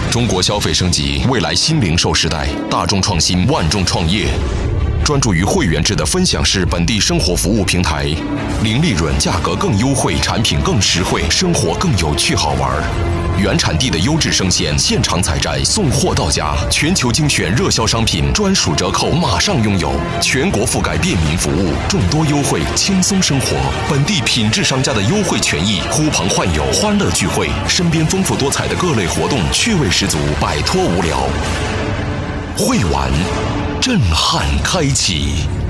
中国消费升级，未来新零售时代，大众创新，万众创业。专注于会员制的分享式本地生活服务平台，零利润，价格更优惠，产品更实惠，生活更有趣好玩。原产地的优质生鲜，现场采摘，送货到家，全球精选热销商品，专属折扣马上拥有，全国覆盖便民服务，众多优惠，轻松生活。本地品质商家的优惠权益，呼朋唤友，欢乐聚会，身边丰富多彩的各类活动，趣味十足，摆脱无聊。会玩震撼开启。